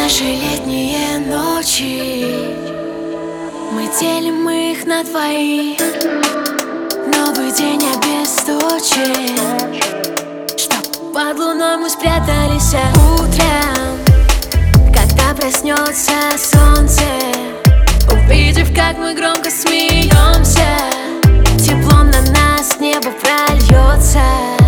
Наши летние ночи, мы делим их на двоих. Новый день обесточен, чтоб под луной мы спрятались утром, когда проснется солнце. Увидев, как мы громко смеемся, теплом на нас с неба прольется.